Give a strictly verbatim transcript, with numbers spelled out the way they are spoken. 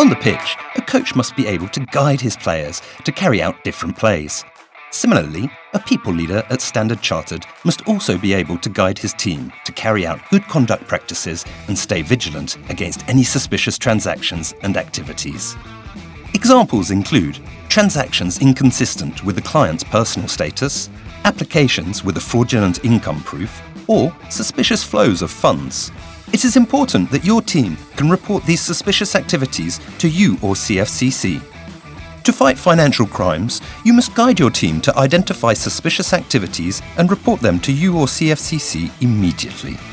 On the pitch, a coach must be able to guide his players to carry out different plays. Similarly, a people leader at Standard Chartered must also be able to guide his team to carry out good conduct practices and stay vigilant against any suspicious transactions and activities. Examples include transactions inconsistent with the client's personal status, applications with a fraudulent income proof, or suspicious flows of funds. It is important that your team can report these suspicious activities to you or C F C C. To fight financial crimes, you must guide your team to identify suspicious activities and report them to you or C F C C immediately.